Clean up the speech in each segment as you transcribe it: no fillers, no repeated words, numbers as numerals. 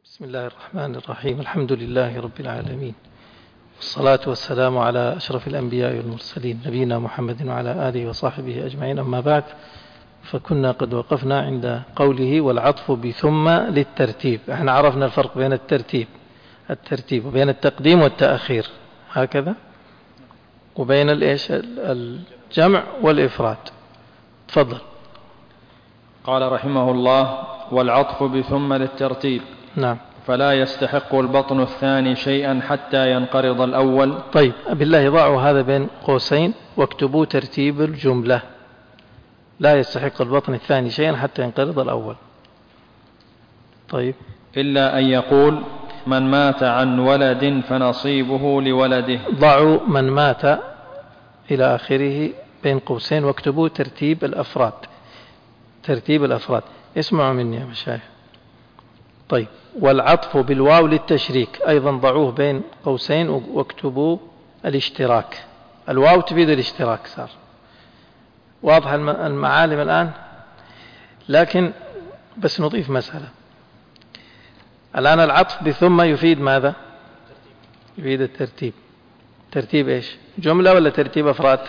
بسم الله الرحمن الرحيم. الحمد لله رب العالمين، والصلاة والسلام على أشرف الأنبياء والمرسلين نبينا محمد وعلى آله وصحبه أجمعين. أما بعد، فكنا قد وقفنا عند قوله والعطف بثم للترتيب. احنا عرفنا الفرق بين الترتيب وبين التقديم والتأخير هكذا، وبين الجمع والإفراد. تفضل. قال رحمه الله: والعطف بثم للترتيب. نعم. فلا يستحق البطن الثاني شيئا حتى ينقرض الأول. طيب، بالله ضعوا هذا بين قوسين واكتبوا ترتيب الجملة. لا يستحق البطن الثاني شيئا حتى ينقرض الأول. طيب. إلا أن يقول: من مات عن ولد فنصيبه لولده. ضعوا من مات إلى آخره بين قوسين واكتبوا ترتيب الأفراد. ترتيب الأفراد. اسمعوا مني يا مشايخ. طيب، والعطف بالواو للتشريك أيضا ضعوه بين قوسين واكتبوا الاشتراك. الواو تفيد الاشتراك. صار واضح المعالم الآن، لكن بس نضيف مسألة. الآن العطف بثم يفيد ماذا؟ يفيد الترتيب. ترتيب إيش؟ جملة ولا ترتيب أفراد؟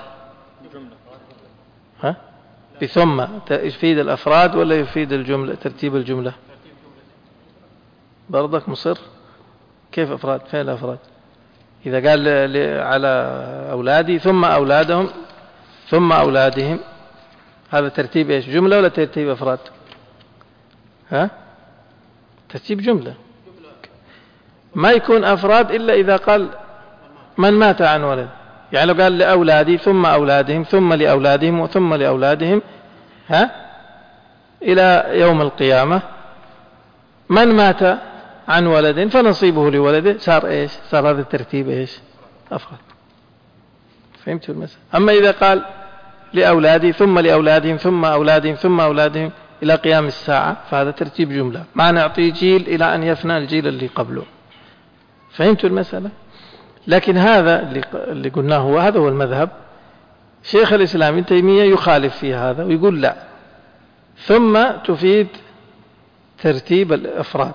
ها؟ بثم يفيد الأفراد ولا يفيد الجملة؟ ترتيب الجملة. برضك مصر؟ كيف أفراد؟ فين الأفراد؟ إذا قال على أولادي ثم أولادهم ثم أولادهم، هذا ترتيب إيش؟ جملة ولا ترتيب أفراد؟ ها؟ ترتيب جملة. ما يكون أفراد إلا إذا قال من مات عن ولد. يعني لو قال لأولادي ثم أولادهم ثم لأولادهم وثم لأولادهم إلى يوم القيامة، من مات عن ولد فنصيبه لولده، صار إيش؟ صار هذا الترتيب إيش؟ أفراد. فهمتوا المسألة؟ أما إذا قال لأولادي ثم لأولادهم ثم أولادهم ثم أولادهم إلى قيام الساعة، فهذا ترتيب جملة، ما نعطي جيل إلى أن يفنى الجيل اللي قبله. فهمتوا المسألة؟ لكن هذا اللي قلناه هذا هو المذهب. شيخ الإسلام ابن تيمية يخالف في هذا ويقول لا، ثم تفيد ترتيب الأفراد.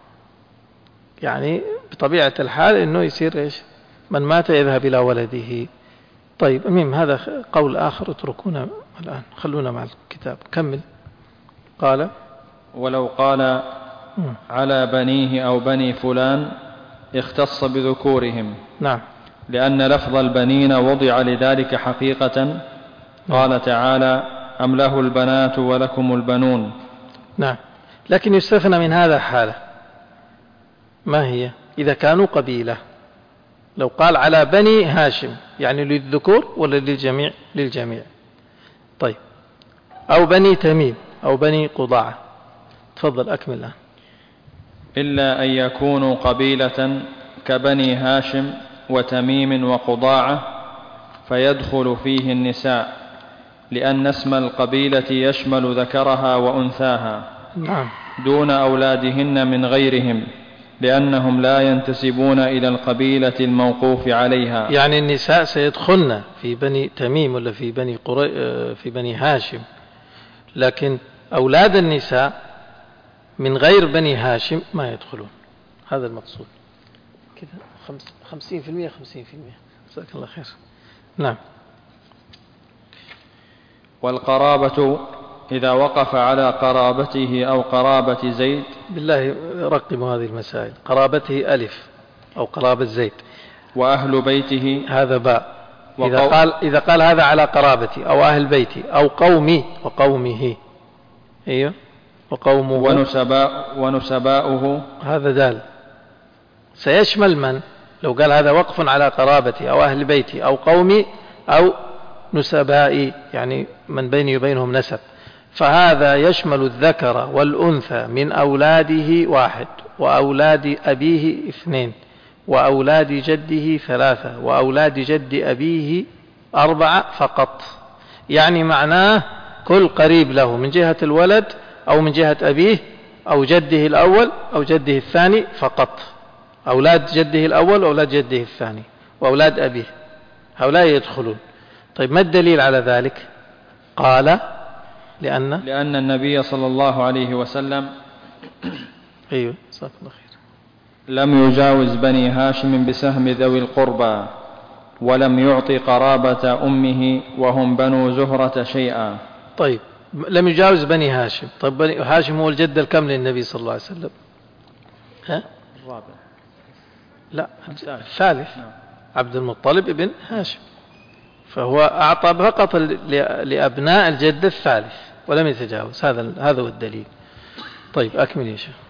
يعني بطبيعة الحال إنه يصير إيش؟ من مات يذهب إلى ولده. طيب، المهم هذا قول آخر، اتركونا الآن، خلونا مع الكتاب. كمل. قال: ولو قال على بنيه أو بني فلان اختص بذكورهم. نعم. لأن لفظ البنين وضع لذلك حقيقة. قال تعالى: أم له البنات ولكم البنون. نعم. لكن يستثنى من هذا حالة، ما هي؟ إذا كانوا قبيلة. لو قال على بني هاشم، يعني للذكور ولا للجميع؟ للجميع. طيب، أو بني تميم أو بني قضاعة. تفضل أكمل الآن. إلا أن يكونوا قبيلة كبني هاشم وتميم وقضاعة، فيدخل فيه النساء، لأن اسم القبيلة يشمل ذكرها وأنثاها. نعم. دون أولادهن من غيرهم، لأنهم لا ينتسبون إلى القبيلة الموقوف عليها. يعني النساء سيدخلن في بني تميم ولا في بني هاشم، لكن أولاد النساء من غير بني هاشم ما يدخلون. هذا المقصود. كذا 50%. 50%. جزاك الله خير. نعم. والقرابة إذا وقف على قرابته أو قرابة زيد. بالله رقموا هذه المسائل. قرابته ألف أو قرابة زيد. وأهل بيته هذا باء. إذا قال هذا على قرابتي أو أهل بيتي أو قومي وقومه. أيوه. وقومه ونسباؤه. هذا دال. سيشمل من؟ لو قال هذا وقف على قرابتي أو أهل بيتي أو قومي أو نسبائي، يعني من بيني وبينهم نسب، فهذا يشمل الذكر والأنثى من أولاده 1، وأولاد أبيه 2، وأولاد جده 3، وأولاد جد أبيه 4 فقط. يعني معناه كل قريب له من جهة الولد أو من جهة أبيه أو جده الأول أو جده الثاني فقط. أولاد جده الأول وأولاد جده الثاني وأولاد أبيه، هؤلاء يدخلون. طيب، ما الدليل على ذلك؟ قال: لأن النبي صلى الله عليه وسلم أيوه، جزاك الله خير. لم يجاوز بني هاشم بسهم ذوي القربى، ولم يعط قرابة أمه وهم بنو زهرة شيئا. طيب، لم يجاوز بني هاشم. طيب بني هاشم هو الجد الكم للنبي صلى الله عليه وسلم؟ ها؟ الرابع. لا، الثالث. عبد المطلب ابن هاشم، فهو أعطى فقط لأبناء الجد الثالث ولم يتجاوز. هذا هو الدليل. طيب أكمل يا شيخ.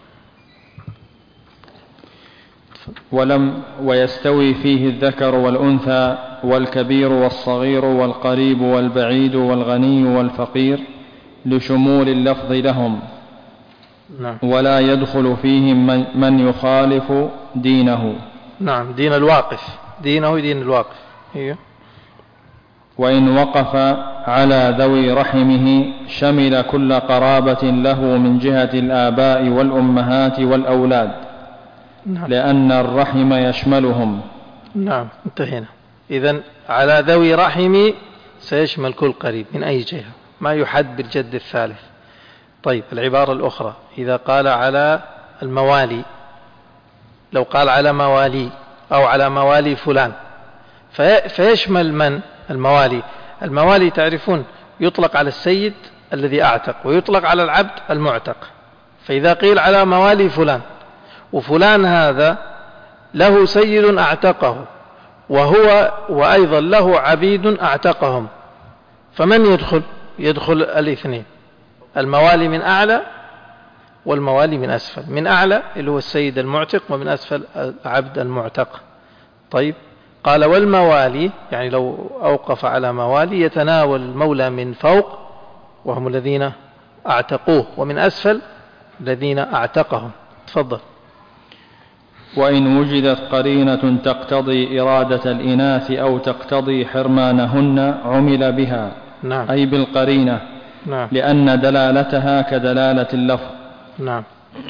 ويستوي فيه الذكر والأنثى والكبير والصغير والقريب والبعيد والغني والفقير لشمول اللفظ لهم. نعم. ولا يدخل فيهم من يخالف دينه. نعم، دين الواقف، دينه دين الواقف. هي. وإن وقف على ذوي رحمه شمل كل قرابة له من جهة الآباء والأمهات والأولاد. نعم. لأن الرحم يشملهم. نعم، انتهينا. إذن على ذوي رحم سيشمل كل قريب من أي جهة، ما يحد بالجد الثالث. طيب العبارة الأخرى، إذا قال على الموالي، لو قال على موالي أو على موالي فلان فيشمل من؟ الموالي. الموالي تعرفون يطلق على السيد الذي أعتق ويطلق على العبد المعتق. فإذا قيل على موالي فلان، وفلان هذا له سيد أعتقه وأيضا له عبيد أعتقهم، فمن يدخل الاثنين، الموالي من أعلى والموالي من أسفل. من أعلى اللي هو السيد المعتق، ومن أسفل العبد المعتق. طيب قال والموالي، يعني لو أوقف على موالي يتناول المولى من فوق وهم الذين أعتقوه، ومن أسفل الذين أعتقهم. تفضل. وإن وجدت قرينة تقتضي إرادة الإناث أو تقتضي حرمانهن عمل بها. نعم. أي بالقرينة. نعم. لأن دلالتها كدلالة اللفظ. نعم.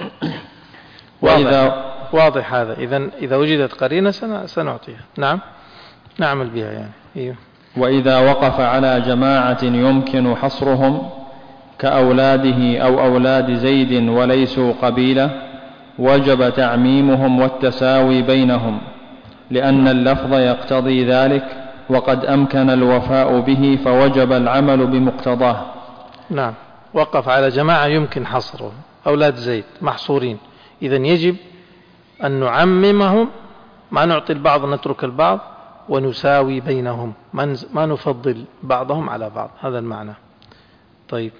واضح هذا. إذا وجدت قرينة سنعطيها. نعم، نعمل بها يعني. إيه. وإذا وقف على جماعة يمكن حصرهم كأولاده أو أولاد زيد وليسوا قبيلة وجب تعميمهم والتساوي بينهم، لأن اللفظ يقتضي ذلك، وقد أمكن الوفاء به فوجب العمل بمقتضاه. نعم، وقف على جماعة يمكن حصرهم، أولاد زيد محصورين، إذن يجب أن نعممهم، ما نعطي البعض نترك البعض، ونساوي بينهم، ما نفضل بعضهم على بعض. هذا المعنى. طيب.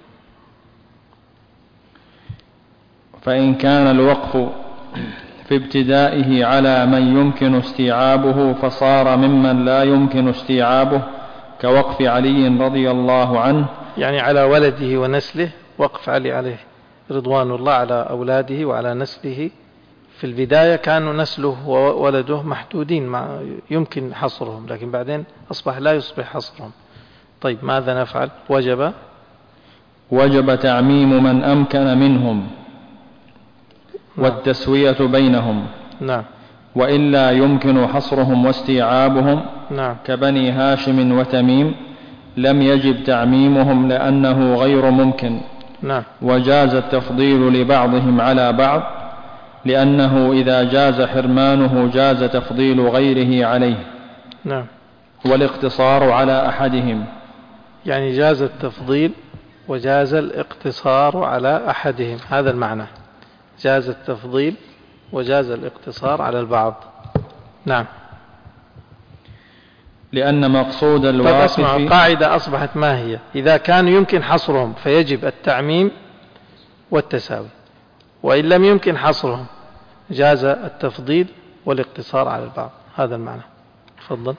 فإن كان الوقف في ابتدائه على من يمكن استيعابه فصار ممن لا يمكن استيعابه، كوقف علي رضي الله عنه، يعني على ولده ونسله. وقف علي عليه رضوان الله على أولاده وعلى نسله. في البداية كانوا نسله وولده محدودين، ما يمكن حصرهم، لكن بعدين أصبح لا يصبح حصرهم. طيب ماذا نفعل؟ وجب تعميم من أمكن منهم والتسوية بينهم. نعم. وإلا يمكن حصرهم واستيعابهم. نعم. كبني هاشم وتميم لم يجب تعميمهم لأنه غير ممكن. نعم. وجاز التفضيل لبعضهم على بعض، لأنه إذا جاز حرمانه جاز تفضيل غيره عليه. نعم. والاقتصار على أحدهم، يعني جاز التفضيل وجاز الاقتصار على أحدهم. هذا المعنى، جاز التفضيل وجاز الاقتصار على البعض. نعم. لأن مقصود الواقف. اسمع، القاعدة أصبحت ما هي؟ إذا كان يمكن حصرهم فيجب التعميم والتساوي، وإن لم يمكن حصرهم جاز التفضيل والاقتصار على البعض. هذا المعنى. تفضل.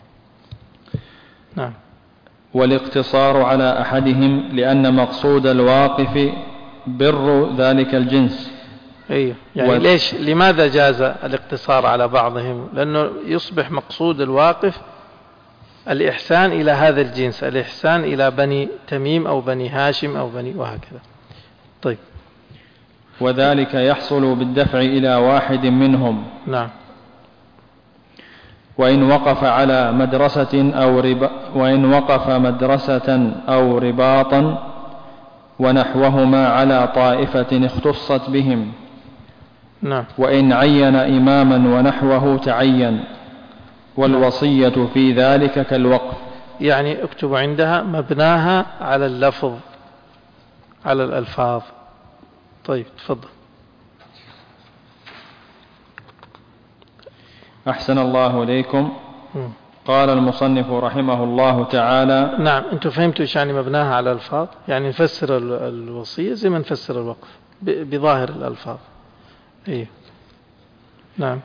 نعم. والاقتصار على أحدهم لأن مقصود الواقف بر ذلك الجنس. أيوه. يعني لماذا جاز الاقتصار على بعضهم؟ لأنه يصبح مقصود الواقف الإحسان إلى هذا الجنس، الإحسان إلى بني تميم أو بني هاشم أو بني وهكذا. طيب. وذلك يحصل بالدفع إلى واحد منهم. نعم. وإن وقف مدرسة أو رباطا ونحوهما على طائفة اختصت بهم، نعم. وإن عين إماما ونحوه تعين، والوصية في ذلك كالوقف. يعني اكتب عندها مبناها على اللفظ، على الألفاظ. طيب تفضل. أحسن الله إليكم. قال المصنف رحمه الله تعالى. نعم، أنتم فهمتوا إيش يعني مبناها على الألفاظ؟ يعني نفسر الوصية زي ما نفسر الوقف بظاهر الألفاظ. إيه. نعم.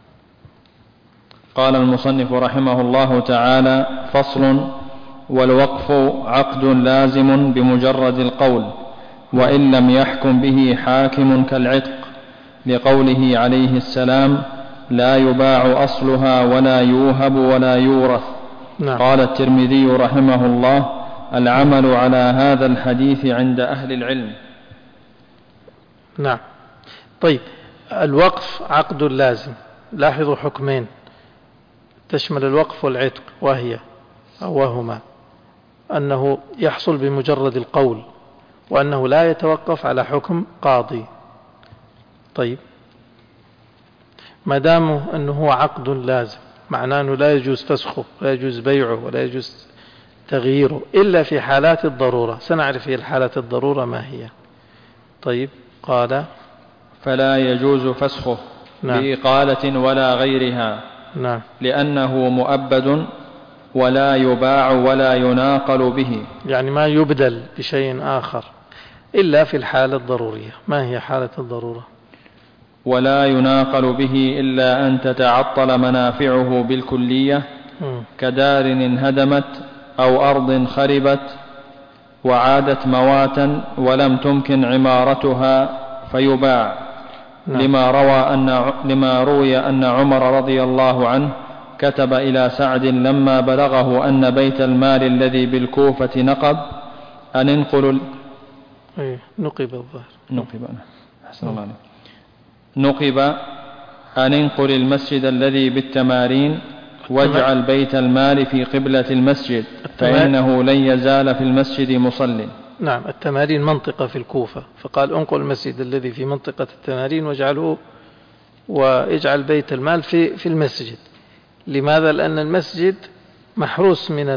قال المصنف رحمه الله تعالى: فصل: والوقف عقد لازم بمجرد القول، وإن لم يحكم به حاكم كالعتق، لقوله عليه السلام: لا يباع أصلها ولا يوهب ولا يورث. نعم. قال الترمذي رحمه الله: العمل على هذا الحديث عند أهل العلم. نعم. طيب، الوقف عقد لازم. لاحظوا حكمين تشمل الوقف والعتق، وهما أنه يحصل بمجرد القول، وأنه لا يتوقف على حكم قاضي. طيب، ما دام أنه هو عقد لازم، معناه أنه لا يجوز فسخه ولا يجوز بيعه ولا يجوز تغييره إلا في حالات الضرورة. سنعرف هي الحالات الضرورة ما هي. طيب، قال: فلا يجوز فسخه. نعم. بإقالة ولا غيرها. نعم. لأنه مؤبد ولا يباع ولا يناقل به، يعني ما يبدل بشيء آخر إلا في الحالة الضرورية. ما هي حالة الضرورة؟ ولا يناقل به إلا أن تتعطل منافعه بالكلية، كدار انهدمت أو أرض خربت وعادت مواتا ولم تمكن عمارتها فيباع. نعم. لما روي أن عمر رضي الله عنه كتب إلى سعد لما بلغه أن بيت المال الذي بالكوفة نقب أن انقل نقب الظاهر نقب أن انقل المسجد الذي بالتمارين واجعل بيت المال في قبلة المسجد، فإنه لن يزال في المسجد مصل. نعم. التمارين منطقة في الكوفة، فقال انقل المسجد الذي في منطقة التمارين واجعل بيت المال في المسجد. لماذا؟ لأن المسجد محروس من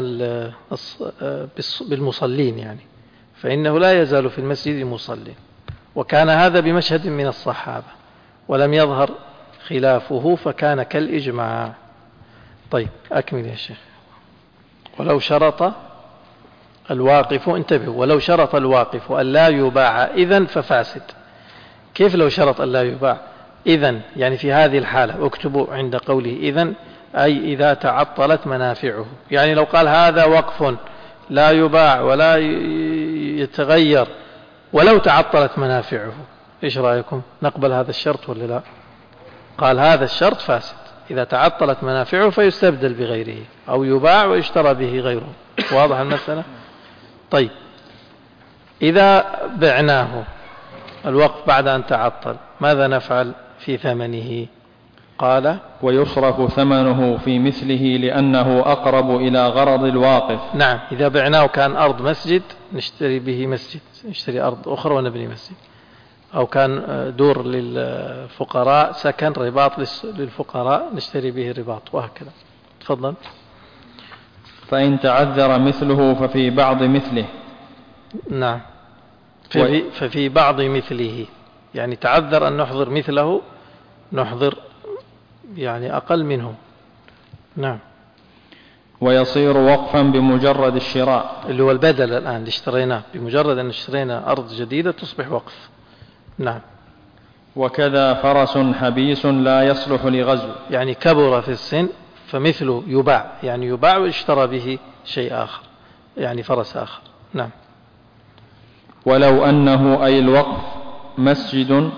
بالمصلين، يعني فإنه لا يزال في المسجد مصلين. وكان هذا بمشهد من الصحابة ولم يظهر خلافه، فكان كالإجماع. طيب، أكمل يا شيخ. ولو شرط الواقف، انتبهوا، ولو شرط الواقف أن لا يباع إذن ففاسد. كيف لو شرط أن لا يباع؟ إذن يعني في هذه الحالة، اكتبوا عند قوله إذن، أي إذا تعطلت منافعه. يعني لو قال هذا وقف لا يباع ولا يتغير ولو تعطلت منافعه، إيش رأيكم؟ نقبل هذا الشرط ولا لا؟ قال هذا الشرط فاسد، إذا تعطلت منافعه فيستبدل بغيره أو يباع ويشترى به غيره. واضح المسألة؟ طيب، إذا بعناه الوقف بعد أن تعطل ماذا نفعل في ثمنه؟ قال: ويصرف ثمنه في مثله لأنه أقرب إلى غرض الواقف. نعم. إذا بعناه كان أرض مسجد نشتري به مسجد، نشتري أرض أخرى ونبني مسجد، أو كان دور للفقراء، سكن، رباط للفقراء نشتري به رباط، وهكذا. تفضل. فإن تعذر مثله ففي بعض مثله. نعم. ففي بعض مثله، يعني تعذر أن نحضر مثله، نحضر يعني أقل منه. نعم. ويصير وقفا بمجرد الشراء، اللي هو البدل الآن اللي اشتريناه، بمجرد أن اشترينا أرض جديدة تصبح وقف. نعم. وكذا فرس حبيس لا يصلح لغزو، يعني كبر في السن فمثله يباع، يعني يباع واشترى به شيء آخر، يعني فرس آخر. نعم. ولو أنه أي الوقف مسجد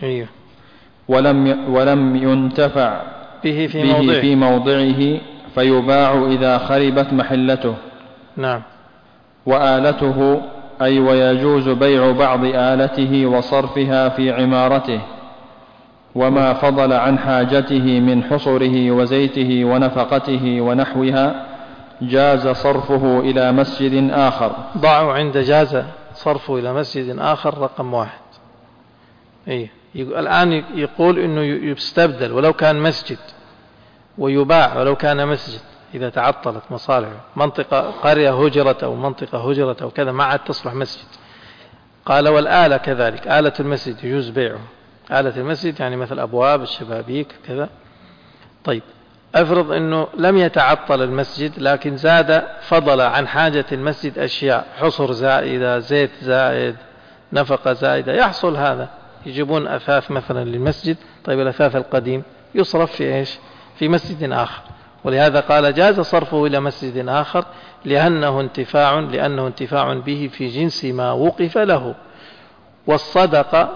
ولم ينتفع به في موضعه فيباع إذا خربت محلته. نعم. وآلته أي ويجوز بيع بعض آلته وصرفها في عمارته، وما فضل عن حاجته من حصره وزيته ونفقته ونحوها جاز صرفه إلى مسجد آخر. ضعوا عند جاز صرفه إلى مسجد آخر رقم 1. الآن يقول إنه يستبدل ولو كان مسجد ويباع ولو كان مسجد إذا تعطلت مصالحه، منطقة قرية هجرت أو منطقة هجرت أو كذا ما عاد تصلح مسجد. قال والآلة كذلك، آلة المسجد يجوز بيعه، آلة المسجد يعني مثل أبواب الشبابيك كذا. طيب أفرض أنه لم يتعطل المسجد لكن زاد فضل عن حاجة المسجد أشياء، حصر زائدة، زيت زائد، نفقة زائدة، يحصل هذا، يجيبون أثاث مثلا للمسجد. طيب الأثاث القديم يصرف في إيش؟ في مسجد آخر. ولهذا قال جاز صرفه إلى مسجد آخر لأنه انتفاع به في جنس ما وقف له، والصدقة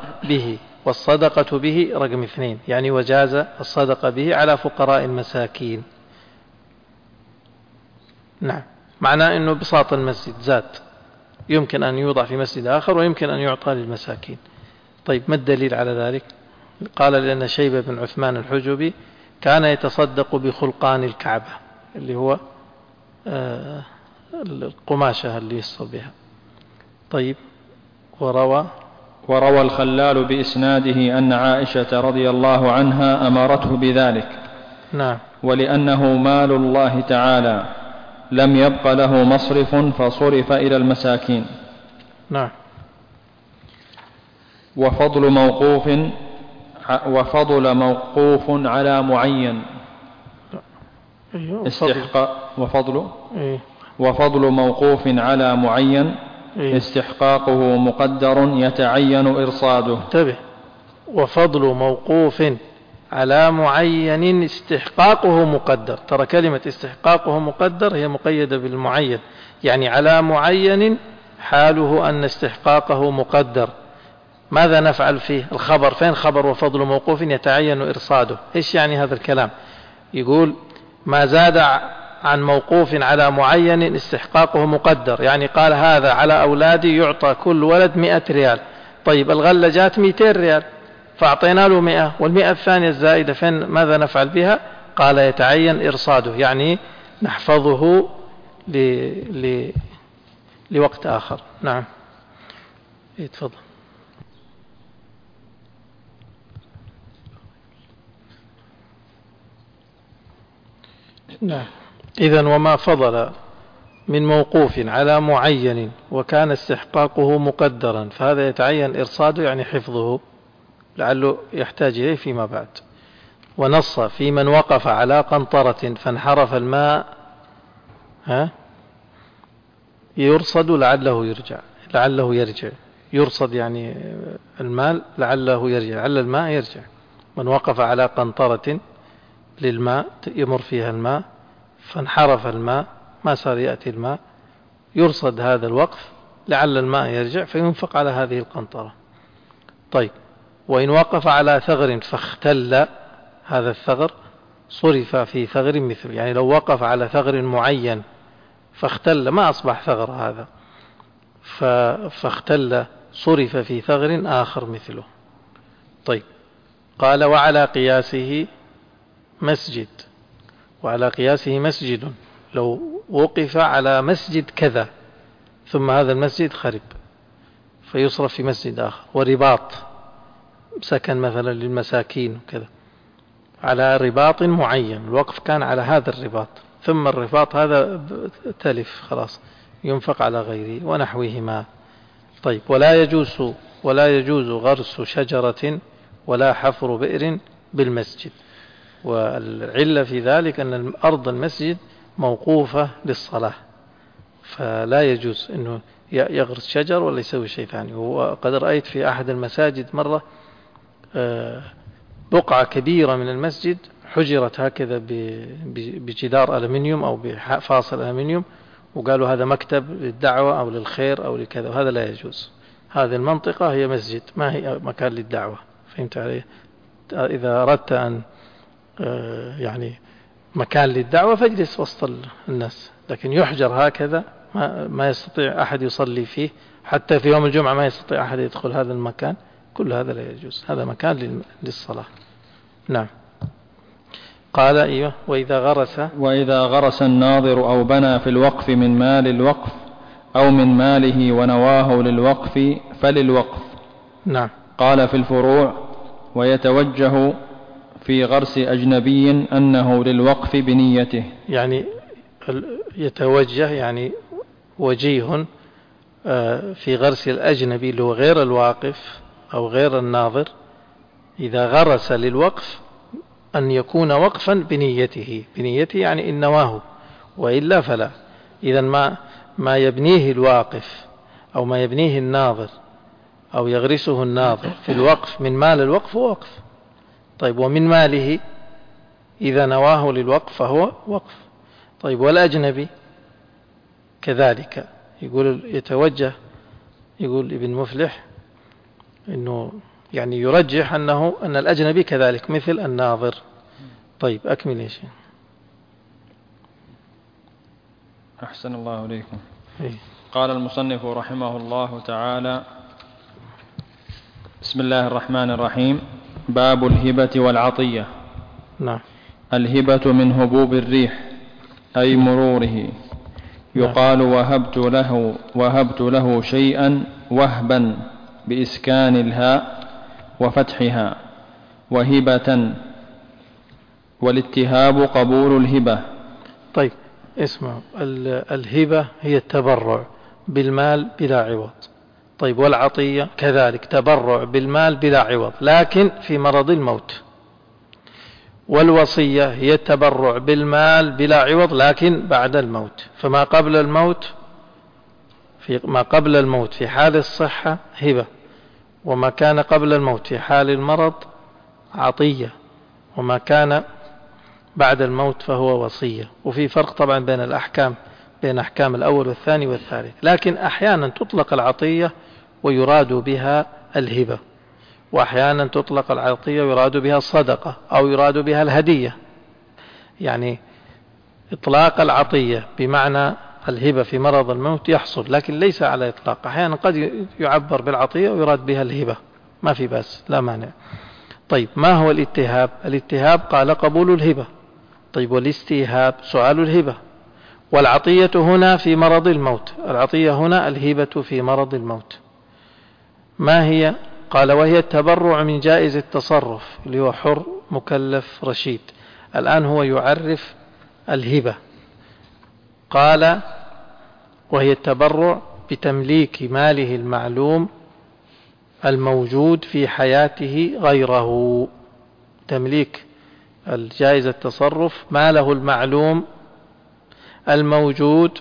به رقم 2، يعني وجاز الصدقة به على فقراء المساكين. نعم، معناه أنه بساط المسجد زاد، يمكن أن يوضع في مسجد آخر ويمكن أن يعطى للمساكين. طيب ما الدليل على ذلك؟ قال لأن شيبة بن عثمان الحجبي كان يتصدق بخلقان الكعبة، اللي هو القماشة اللي يصل بها. طيب وروى الخلال بإسناده أن عائشة رضي الله عنها أمرته بذلك. نعم. ولأنه مال الله تعالى لم يبق له مصرف فصرف إلى المساكين. نعم. وفضل موقوف على معين وفضل موقوف على معين استحقاقه مقدر يتعين إرصاده. انتبه، وفضل موقوف على معين استحقاقه مقدر. ترى كلمة استحقاقه مقدر هي مقيدة بالمعين، يعني على معين حاله أن استحقاقه مقدر. ماذا نفعل فيه؟ الخبر، فين خبر وفضل موقوف يتعين إرصاده؟ إيش يعني هذا الكلام؟ يقول ما زاد عن موقوف على معين استحقاقه مقدر، يعني قال هذا على أولادي يعطى كل ولد 100 ريال. طيب الغلة جات 200 ريال فأعطينا له 100، والمئة الثانية الزائدة فين ماذا نفعل بها؟ قال يتعين إرصاده، يعني نحفظه لوقت آخر. نعم، تفضل. نعم. إذن وما فضل من موقوف على معين وكان استحقاقه مقدرا فهذا يتعين إرصاده، يعني حفظه لعله يحتاج إليه فيما بعد. ونص في من وقف على قنطرة فانحرف الماء يرصد لعله يرجع. يرصد يعني المال لعله يرجع، لعل الماء يرجع. من وقف على قنطرة للماء يمر فيها الماء فانحرف الماء، ما صار يأتي الماء، يرصد هذا الوقف لعل الماء يرجع فينفق على هذه القنطرة. طيب، وإن وقف على ثغر فاختل هذا الثغر صرف في ثغر مثل، يعني لو وقف على ثغر معين فاختل ما أصبح ثغر هذا، فاختل صرف في ثغر آخر مثله. طيب، قال وعلى قياسه مسجد لو وقف على مسجد كذا ثم هذا المسجد خرب فيصرف في مسجد آخر. ورباط سكن مثلا للمساكين وكذا على رباط معين، الوقف كان على هذا الرباط ثم الرباط هذا تلف خلاص ينفق على غيره ونحوهما. طيب، ولا يجوز غرس شجرة ولا حفر بئر بالمسجد. والعلة في ذلك أن أرض المسجد موقوفة للصلاة، فلا يجوز أنه يغرس شجر ولا يسوي شيء ثاني. وقد رأيت في أحد المساجد مرة بقعة كبيرة من المسجد حجرت هكذا بجدار ألمنيوم أو بفاصل ألمنيوم، وقالوا هذا مكتب للدعوة أو للخير أو لكذا، وهذا لا يجوز. هذه المنطقة هي مسجد ما هي مكان للدعوة، فهمت علي؟ إذا أردت أن يعني مكان للدعوة فاجلس وسط الناس، لكن يحجر هكذا ما يستطيع أحد يصلي فيه، حتى في يوم الجمعة ما يستطيع أحد يدخل هذا المكان، كل هذا لا يجوز، هذا مكان للصلاة. نعم. قال أيوه وإذا غرس الناظر أو بنى في الوقف من مال الوقف أو من ماله ونواه للوقف فللوقف. نعم. قال في الفروع ويتوجه في غرس أجنبي أنه للوقف بنيته. يعني يتوجه يعني وجيه في غرس الأجنبي اللي هو غير الواقف أو غير الناظر، إذا غرس للوقف أن يكون وقفا بنيته يعني إن نواه، وإلا فلا. إذا ما يبنيه الواقف أو ما يبنيه الناظر أو يغرسه الناظر في الوقف من مال الوقف هو وقف. طيب، ومن ماله إذا نواه للوقف فهو وقف. طيب، والأجنبي كذلك. يقول يتوجه، يقول ابن مفلح إنه يعني يرجح أن الأجنبي كذلك مثل الناظر. طيب، أكمل يا شيخ. أحسن الله إليكم. قال المصنف رحمه الله تعالى: بسم الله الرحمن الرحيم. باب الهبة والعطية. نعم. الهبة من هبوب الريح أي مروره. يقال وهبت له شيئا وهبا بإسكان الهاء وفتحها، وهبة، والاتهاب قبول الهبة. طيب، اسمعوا، الهبة هي التبرع بالمال بلا عوض. طيب، والعطية كذلك تبرع بالمال بلا عوض لكن في مرض الموت. والوصية هي التبرع بالمال بلا عوض لكن بعد الموت. فما قبل الموت في حال الصحة هبة، وما كان قبل الموت في حال المرض عطية، وما كان بعد الموت فهو وصية. وفي فرق طبعا بين أحكام الأول والثاني والثالث. لكن أحيانا تطلق العطية ويراد بها الهبة، وأحيانا تطلق العطية ويراد بها الصدقة أو يراد بها الهدية. يعني إطلاق العطية بمعنى الهبة في مرض الموت يحصل، لكن ليس على إطلاق. أحيانا قد يعبر بالعطية ويراد بها الهبة، ما في بأس، لا مانع. طيب، ما هو الاتهاب؟ الاتهاب قال قبول الهبة. طيب، والاستيهاب سؤال الهبة. والعطية هنا في مرض الموت، العطية هنا الهبة في مرض الموت. ما هي؟ قال وهي التبرع من جائز التصرف اللي هو حر مكلف رشيد. الآن هو يعرف الهبة. قال وهي التبرع بتمليك ماله المعلوم الموجود في حياته غيره. تمليك الجائز التصرف ماله المعلوم الموجود.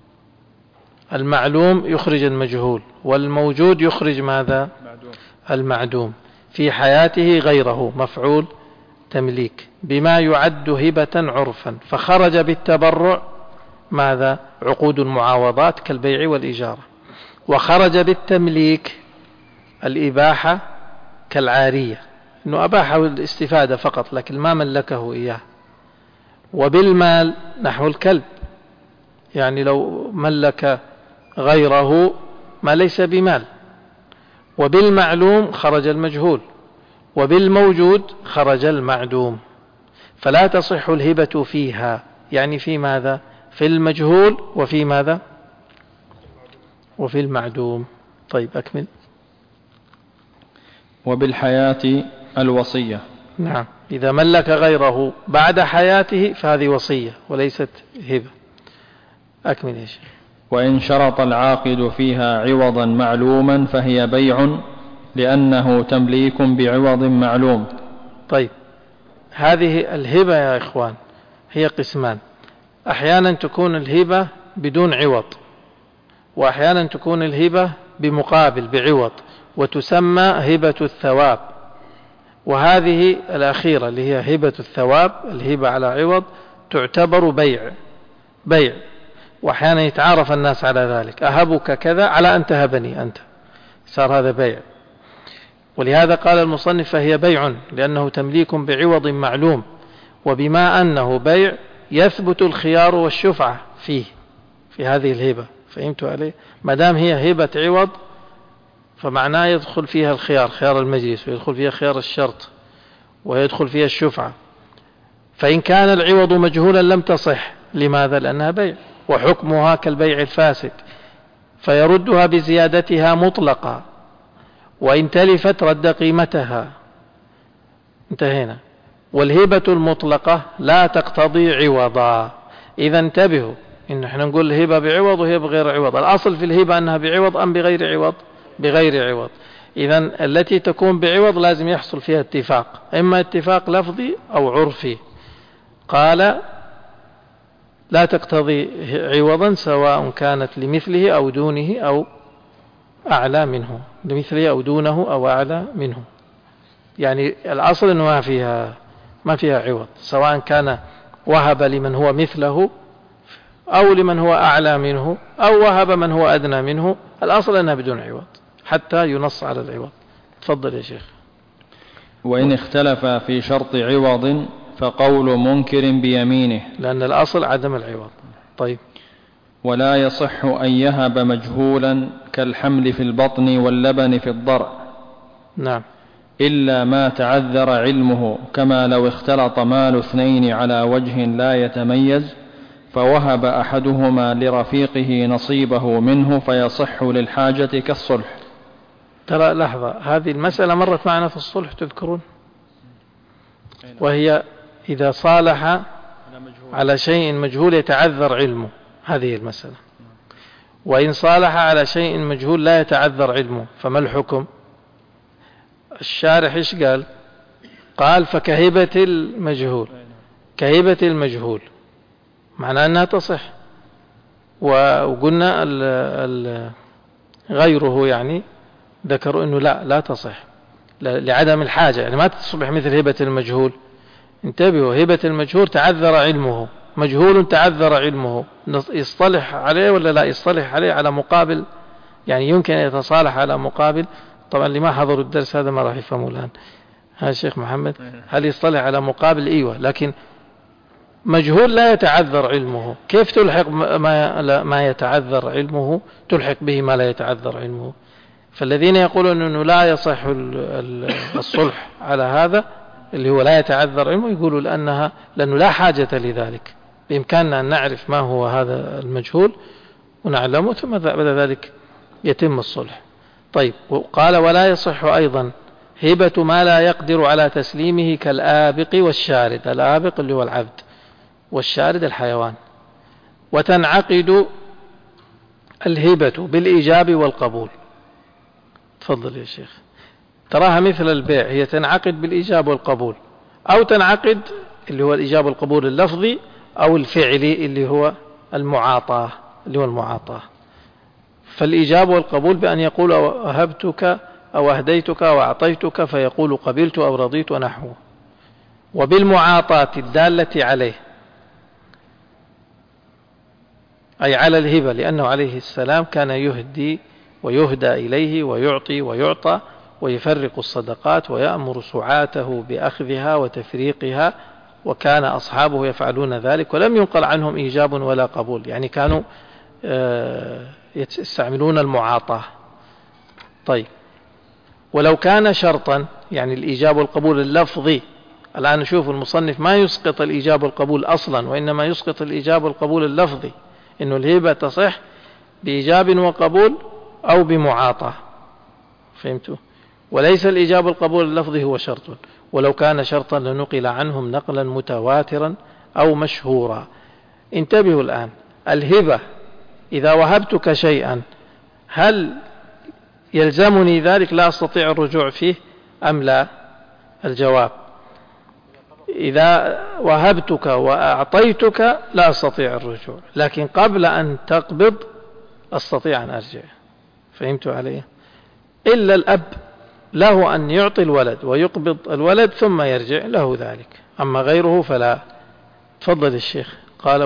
المعلوم يخرج المجهول، والموجود يخرج ماذا؟ المعدوم. في حياته غيره مفعول تمليك بما يعد هبة عرفا، فخرج بالتبرع ماذا؟ عقود المعاوضات كالبيع والإجارة. وخرج بالتمليك الإباحة كالعارية، إنه أباحه الاستفادة فقط لكن ما ملكه إياه. وبالمال نحو الكلب، يعني لو ملك غيره ما ليس بمال. وبالمعلوم خرج المجهول، وبالموجود خرج المعدوم. فلا تصح الهبة فيها، يعني في ماذا؟ في المجهول وفي ماذا؟ وفي المعدوم. طيب، أكمل. وبالحياة الوصية. نعم، إذا ملك غيره بعد حياته فهذه وصية وليست هبة. أكمل يا شيخ. وإن شرط العاقد فيها عوضا معلوما فهي بيع، لأنه تمليك بعوض معلوم. طيب، هذه الهبة يا إخوان هي قسمان. أحيانا تكون الهبة بدون عوض، وأحيانا تكون الهبة بمقابل بعوض، وتسمى هبة الثواب. وهذه الأخيرة اللي هي هبة الثواب، الهبة على عوض، تعتبر بيع. وأحيانا يتعارف الناس على ذلك، أهبك كذا على أن تهبني أنت، صار هذا بيع. ولهذا قال المصنف فهي بيع لأنه تمليك بعوض معلوم. وبما أنه بيع يثبت الخيار والشفعة في هذه الهبة. فهمتوا عليه؟ ما دام هي هبة عوض فمعناه يدخل فيها الخيار، خيار المجلس، ويدخل فيها خيار الشرط، ويدخل فيها الشفعة. فإن كان العوض مجهولا لم تصح. لماذا؟ لأنها بيع، وحكمها كالبيع الفاسد، فيردها بزيادتها مطلقا، وإن تلفت رد قيمتها. انتهينا. والهبة المطلقة لا تقتضي عوضا. إذا انتبهوا إن احنا نقول الهبة بعوض وهي بغير عوض. الأصل في الهبة أنها بعوض أم بغير عوض؟ بغير عوض. إذا التي تكون بعوض لازم يحصل فيها اتفاق، إما اتفاق لفظي أو عرفي. قال لا تقتضي عوضا سواء كانت لمثله أو دونه أو أعلى منه، لمثله أو دونه أو أعلى منه. يعني الأصل أنه ما فيها عوض، سواء كان وهب لمن هو مثله أو لمن هو أعلى منه أو وهب من هو أدنى منه، الأصل أنها بدون عوض حتى ينص على العوض. تفضل يا شيخ. وإن اختلف في شرط عوض فقول منكر بيمينه، لأن الأصل عدم العوض. طيب. ولا يصح أن يهب مجهولا كالحمل في البطن واللبن في الضرع. نعم. إلا ما تعذر علمه، كما لو اختلط مال اثنين على وجه لا يتميز فوهب أحدهما لرفيقه نصيبه منه فيصح للحاجة كالصلح. ترى لحظة، هذه المسألة مرت معنا في الصلح تذكرون، وهي إذا صالح على شيء مجهول يتعذر علمه، هذه المسألة. وإن صالح على شيء مجهول لا يتعذر علمه فما الحكم؟ الشارح إيش قال؟ قال فكهبة المجهول، كهبة المجهول معناه أنها تصح. وقلنا غيره يعني ذكروا أنه لا تصح لعدم الحاجة، يعني ما تصبح مثل هبة المجهول. انتبهوا، هبة المجهول تعذر علمه، مجهول تعذر علمه، يصطلح عليه ولا لا يصطلح عليه على مقابل، يعني يمكن أن يتصالح على مقابل. طبعا اللي ما حضروا الدرس هذا ما راح يفهموا الآن. ها الشيخ محمد، هل يصطلح على مقابل؟ ايوه، لكن مجهول لا يتعذر علمه، كيف تلحق ما يتعذر علمه تلحق به ما لا يتعذر علمه؟ فالذين يقولون أنه لا يصح الصلح على هذا اللي هو لا يتعذر علمه يقولوا لأنه لا حاجة لذلك، بإمكاننا أن نعرف ما هو هذا المجهول ونعلمه ثم بعد ذلك يتم الصلح. طيب. وقال ولا يصح أيضا هبة ما لا يقدر على تسليمه كالآبق والشارد. الآبق اللي هو العبد، والشارد الحيوان. وتنعقد الهبة بالإيجاب والقبول. تفضل يا شيخ. تراها مثل البيع، هي تنعقد بالإيجاب والقبول، أو تنعقد اللي هو الإيجاب والقبول اللفظي أو الفعلي اللي هو المعاطاة، فالإيجاب والقبول بأن يقول أهبتك أو أهديتك أو أعطيتك فيقول قبلت أو رضيت ونحوه. وبالمعاطاة الدالة عليه، أي على الهبة، لأنه عليه السلام كان يهدي ويهدى إليه ويعطي ويعطى ويفرق الصدقات ويأمر سعاته بأخذها وتفريقها، وكان أصحابه يفعلون ذلك ولم ينقل عنهم إيجاب ولا قبول، يعني كانوا يستعملون المعاطاة. طيب. ولو كان شرطا، يعني الإيجاب والقبول اللفظي، الآن نشوف المصنف ما يسقط الإيجاب والقبول أصلا، وإنما يسقط الإيجاب والقبول اللفظي، إنه الهبة تصح بإيجاب وقبول أو بمعاطاة. فهمتوا؟ وليس الإيجاب والقبول اللفظي هو شرط، ولو كان شرطا لنقل عنهم نقلا متواترا أو مشهورا. انتبهوا الآن، الهبة إذا وهبتك شيئا هل يلزمني ذلك لا أستطيع الرجوع فيه أم لا؟ الجواب إذا وهبتك وأعطيتك لا أستطيع الرجوع، لكن قبل أن تقبض أستطيع أن أرجع. فهمتوا علي؟ إلا الأب له أن يعطي الولد ويقبض الولد ثم يرجع له ذلك، أما غيره فلا. تفضل الشيخ. قال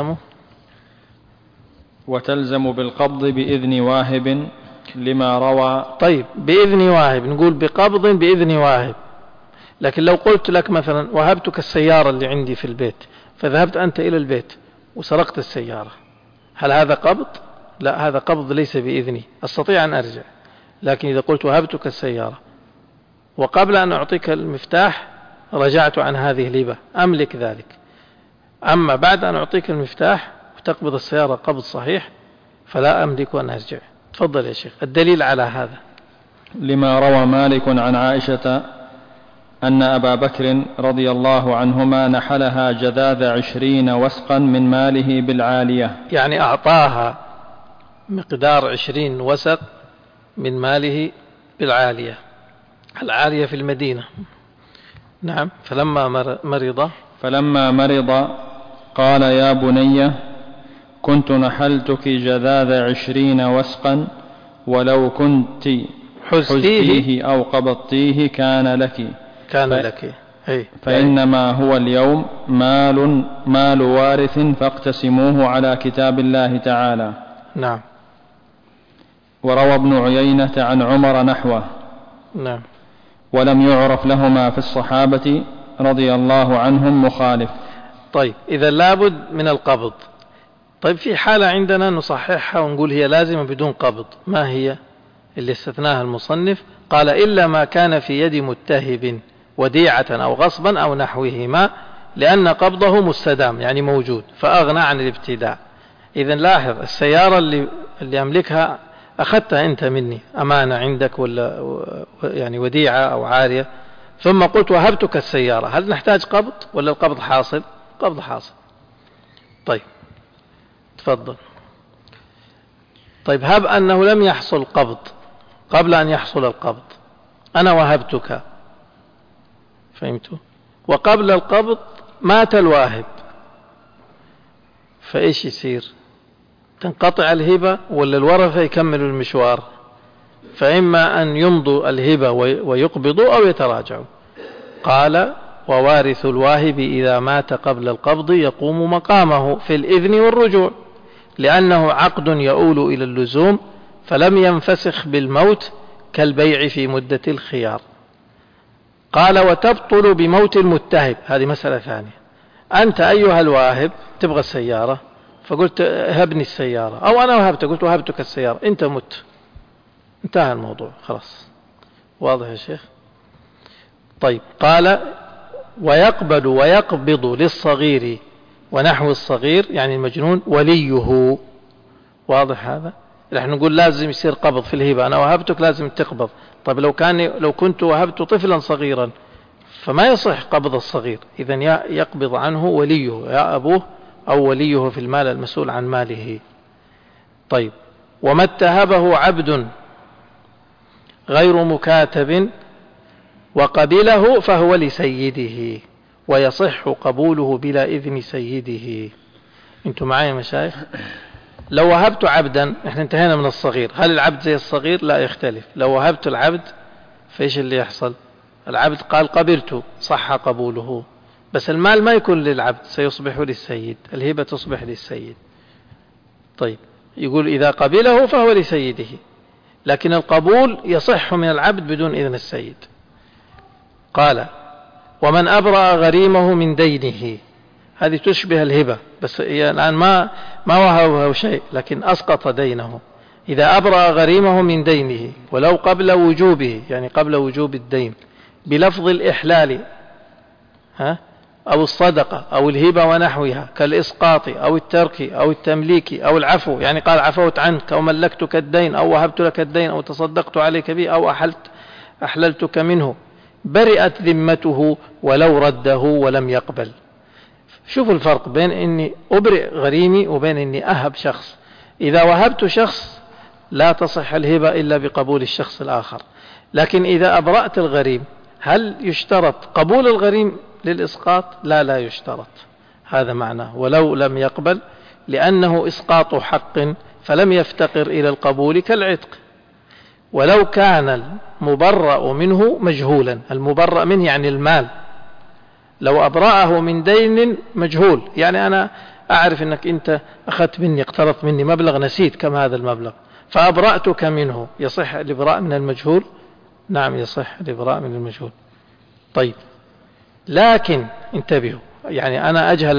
وتلزم بالقبض بإذن واهب لما روى. طيب، بإذن واهب، نقول بقبض بإذن واهب. لكن لو قلت لك مثلا وهبتك السيارة اللي عندي في البيت، فذهبت أنت إلى البيت وسرقت السيارة، هل هذا قبض؟ لا، هذا قبض ليس بإذني، أستطيع أن أرجع. لكن إذا قلت وهبتك السيارة وقبل أن أعطيك المفتاح رجعت عن هذه الهبة، أملك ذلك. أما بعد أن أعطيك المفتاح وتقبض السيارة قبض صحيح فلا أملك أن أرجع. تفضل يا شيخ. الدليل على هذا لما روى مالك عن عائشة أن أبا بكر رضي الله عنهما نحلها جذاذ 20 وسقا من ماله بالعالية، يعني أعطاها مقدار 20 وسق من ماله بالعالية، العالية في المدينة. نعم. فلما مرض قال يا بني كنت نحلتك جذاذ 20 وسقا ولو كنت حزتيه أو قبضتيه كان لك فإنما هو اليوم مال وارث فاقتسموه على كتاب الله تعالى. نعم. وروى ابن عيينة عن عمر نحوه. نعم. ولم يعرف لهما في الصحابة رضي الله عنهم مخالف. طيب إذا لابد من القبض. طيب في حالة عندنا نصححها ونقول هي لازمة بدون قبض، ما هي اللي استثناها المصنف؟ قال إلا ما كان في يد متهب وديعة أو غصبا أو نحوهما، لأن قبضه مستدام يعني موجود فأغنى عن الابتداء. إذن لاحظ السيارة اللي أملكها أخذتها أنت مني أمانة عندك ولا يعني وديعة أو عارية، ثم قلت وهبتك السيارة، هل نحتاج قبض ولا القبض حاصل؟ قبض حاصل. طيب تفضل. طيب هب أنه لم يحصل قبض قبل أن يحصل القبض، أنا وهبتك، فهمتوا؟ وقبل القبض مات الواهب، فإيش يصير؟ تنقطع الهبة ولا الورثة يكملوا المشوار؟ فإما أن يمضوا الهبة ويقبضوا أو يتراجعوا. قال ووارث الواهب إذا مات قبل القبض يقوم مقامه في الإذن والرجوع، لأنه عقد يؤول إلى اللزوم فلم ينفسخ بالموت كالبيع في مدة الخيار. قال وتبطل بموت المتهب، هذه مسألة ثانية. أنت أيها الواهب تبغى السيارة فقلت هبني السيارة، أو أنا وهبتك قلت وهبتك السيارة، أنت مت، انتهى الموضوع خلاص. واضح يا شيخ؟ طيب قال ويقبل ويقبض للصغير ونحو الصغير يعني المجنون وليه. واضح هذا؟ نحن نقول لازم يصير قبض في الهبة، أنا وهبتك لازم تقبض. طيب لو كنت وهبت طفلا صغيرا فما يصح قبض الصغير، إذن يقبض عنه وليه، يا أبوه أو وليه في المال المسؤول عن ماله. طيب وما اتهبه عبد غير مكاتب وقبله فهو لسيده، ويصح قبوله بلا إذن سيده. انتم معايا مشايخ؟ لو وهبت عبدا، احنا انتهينا من الصغير، هل العبد زي الصغير؟ لا يختلف. لو وهبت العبد فايش اللي يحصل؟ العبد قال قبلت، صح قبوله، بس المال ما يكون للعبد، سيصبح للسيد، الهبة تصبح للسيد. طيب يقول إذا قبله فهو لسيده، لكن القبول يصح من العبد بدون إذن السيد. قال ومن أبرأ غريمه من دينه، هذه تشبه الهبة، بس الآن ما وهبه شيء لكن أسقط دينه. إذا أبرأ غريمه من دينه ولو قبل وجوبه، يعني قبل وجوب الدين، بلفظ الإحلال أو الصدقة أو الهبة ونحوها كالإسقاط أو الترك أو التمليك أو العفو، يعني قال عفوت عنك أو ملكتك الدين أو وهبت لك الدين أو تصدقت عليك به أو أحللتك منه، برئت ذمته ولو رده ولم يقبل. شوفوا الفرق بين إني أبرئ غريمي وبين إني أهب شخص. إذا وهبت شخص لا تصح الهبة إلا بقبول الشخص الآخر، لكن إذا أبرأت الغريم هل يشترط قبول الغريم للإسقاط؟ لا يشترط. هذا معناه ولو لم يقبل، لأنه إسقاط حق فلم يفتقر إلى القبول كالعتق. ولو كان المبرأ منه مجهولا، المبرأ منه يعني المال، لو أبرأه من دين مجهول، يعني أنا أعرف أنك أنت أخذت مني، اقترضت مني مبلغ، نسيت كم هذا المبلغ فأبرأتك منه، يصح الإبراء من المجهول؟ نعم يصح الإبراء من المجهول. طيب لكن انتبهوا، يعني أنا أجهل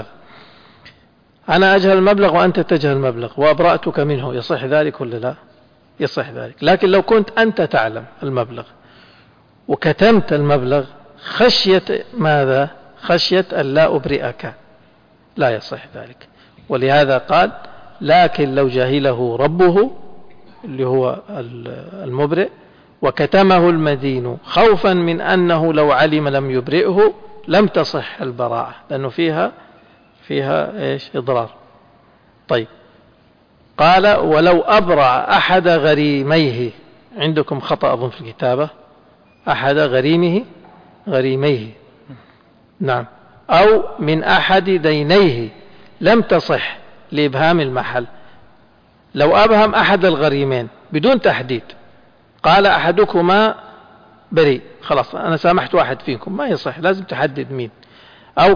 المبلغ وأنت تجهل المبلغ وأبرأتك منه، يصح ذلك ولا لا؟ يصح ذلك. لكن لو كنت أنت تعلم المبلغ وكتمت المبلغ خشية ماذا؟ خشية أن لا أبرئك، لا يصح ذلك. ولهذا قال لكن لو جهله ربه اللي هو المبرئ وكتمه المدين خوفا من أنه لو علم لم يبرئه لم تصح البراءة، لأنه فيها إيش إضرار. طيب قال ولو أبرع أحد غريميه، عندكم خطأ أظن في الكتابة، أحد غريميه نعم، أو من أحد دينيه لم تصح لإبهام المحل. لو أبهم أحد الغريمين بدون تحديد، قال أحدكما بريء، خلاص أنا سامحت واحد فيكم، ما يصح، لازم تحدد مين. أو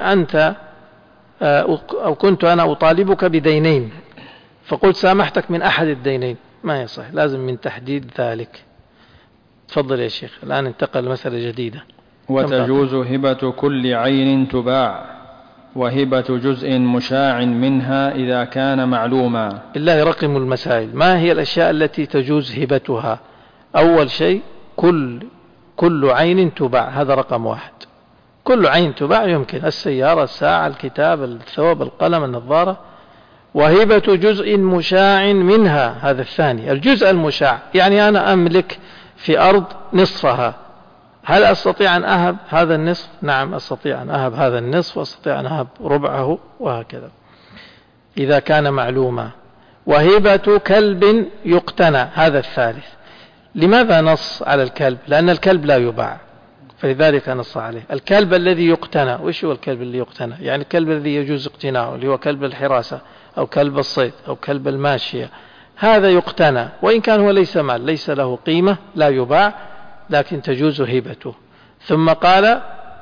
كنت أنا أطالبك بدينين فقلت سامحتك من أحد الدينين، ما يصح، لازم من تحديد ذلك. تفضل يا شيخ، الآن انتقل مسألة جديدة. وتجوز هبة كل عين تباع، وهبة جزء مشاع منها إذا كان معلوما. بالله رقم المسائل. ما هي الأشياء التي تجوز هبتها؟ أول شيء كل عين تباع، هذا رقم واحد. كل عين تباع يمكن، السيارة، الساعة، الكتاب، الثوب، القلم، النظارة. وهبة جزء مشاع منها، هذا الثاني. الجزء المشاع يعني أنا أملك في أرض نصفها، هل أستطيع أن أهب هذا النصف؟ نعم أستطيع أن أهب هذا النصف، وأستطيع أن أهب ربعه، وهكذا إذا كان معلوما. وهبة كلب يقتنى، هذا الثالث. لماذا نص على الكلب؟ لأن الكلب لا يباع، فلذلك نص عليه. الكلب الذي يقتنى، وش هو الكلب اللي يقتنى؟ يعني الكلب الذي يجوز اقتناؤه، اللي هو كلب الحراسة أو كلب الصيد أو كلب الماشية، هذا يقتنى، وإن كان هو ليس مال، ليس له قيمة، لا يباع، لكن تجوز هبته. ثم قال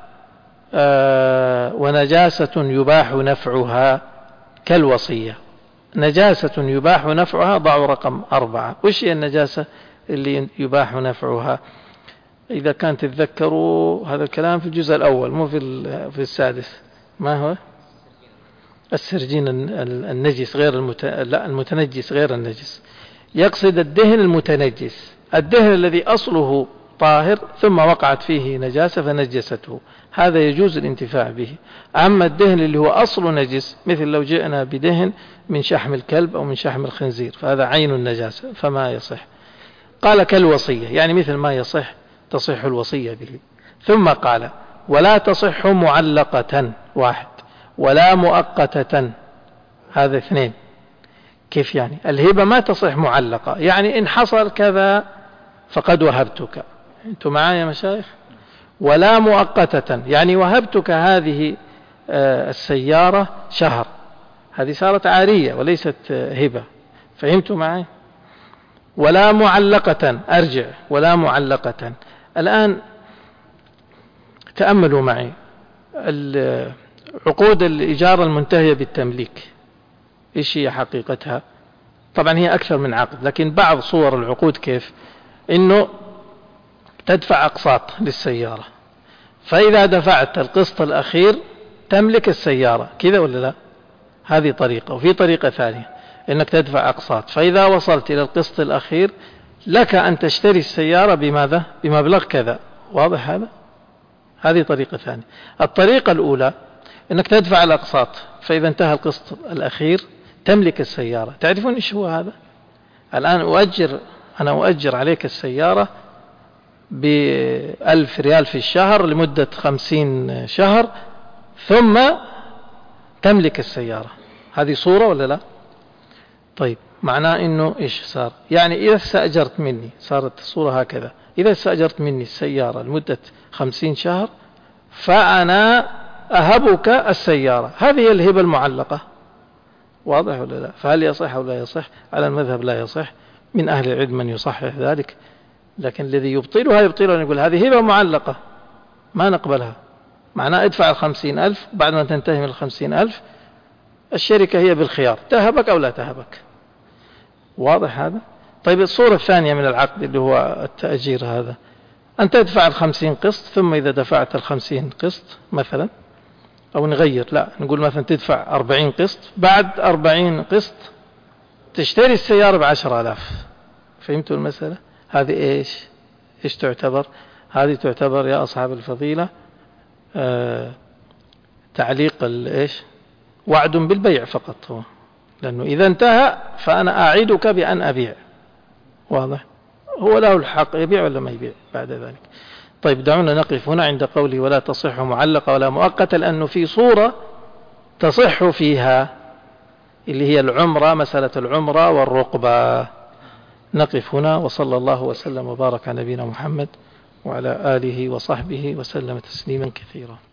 ونجاسة يباح نفعها كالوصية. نجاسة يباح نفعها، ضعوا رقم 4. وش هي النجاسة اللي يباح نفعها؟ إذا كانت تتذكروا هذا الكلام في الجزء الأول، مو في السادس. ما هو؟ السرجين النجس غير المتنجس غير النجس. يقصد الدهن المتنجس، الدهن الذي أصله طاهر ثم وقعت فيه نجاسة فنجسته، هذا يجوز الانتفاع به. أما الدهن اللي هو أصل نجس، مثل لو جئنا بدهن من شحم الكلب أو من شحم الخنزير، فهذا عين النجاسة فما يصح. قال كالوصية، يعني مثل ما تصح الوصية به. ثم قال ولا تصح معلقة، 1، ولا مؤقتة، هذا 2. كيف يعني؟ الهبة ما تصح معلقة، يعني إن حصل كذا فقد وهبتك. أنتم معايا يا مشايخ؟ ولا مؤقتة، يعني وهبتك هذه السيارة شهر، هذه صارت عارية وليست هبة. فهمتوا معي؟ ولا معلقة، أرجع، ولا معلقة. الآن تأملوا معي عقود الإجارة المنتهية بالتمليك، إيش هي حقيقتها؟ طبعا هي أكثر من عقد، لكن بعض صور العقود كيف؟ إنه تدفع أقساط للسيارة، فإذا دفعت القسط الأخير تملك السيارة، كذا ولا لا؟ هذه طريقة. وفي طريقة ثانية إنك تدفع أقساط، فإذا وصلت إلى القسط الأخير لك أن تشتري السيارة بماذا؟ بمبلغ كذا. واضح هذا؟ هذه طريقة ثانية. الطريقة الأولى إنك تدفع الأقساط، فإذا انتهى القسط الأخير تملك السيارة. تعرفون إيش هو هذا؟ الآن أنا أؤجر عليك السيارة ب1000 ريال في الشهر لمدة 50 شهر، ثم تملك السيارة. هذه صورة ولا لا؟ طيب معناه إنه إيش صار؟ يعني إذا استأجرت مني، صارت الصورة هكذا، إذا استأجرت مني السيارة لمدة 50 شهر فأنا أهبك السيارة، هذه الهبة المعلقة. واضح ولا لا؟ فهل يصح أو لا يصح؟ على المذهب لا يصح، من أهل العلم من يصحح ذلك، لكن الذي يبطلها يقول هذه هبة معلقة ما نقبلها. معناه ادفع 50,000، بعد ما تنتهي من 50,000 الشركة هي بالخيار، تهبك أو لا تهبك. واضح هذا؟ طيب الصورة الثانية من العقد اللي هو التأجير، هذا أن تدفع 50 قسط، ثم إذا دفعت 50 قسط مثلا، أو نغير، لا نقول مثلا تدفع 40 قسط، بعد 40 قسط تشتري السيارة ب10,000. فهمتوا المسألة؟ هذه إيش تعتبر؟ هذه تعتبر يا أصحاب الفضيلة تعليق وعد بالبيع فقط هو، لأنه إذا انتهى فأنا أعدك بأن أبيع. واضح؟ هو له الحق يبيع ولا ما يبيع بعد ذلك. طيب دعونا نقف هنا عند قوله ولا تصح معلقة ولا مؤقتة، لأنه في صورة تصح فيها اللي هي العمرة، مسألة العمرة والرقبة. نقف هنا، وصلى الله وسلم وبارك على نبينا محمد وعلى آله وصحبه وسلم تسليما كثيرا.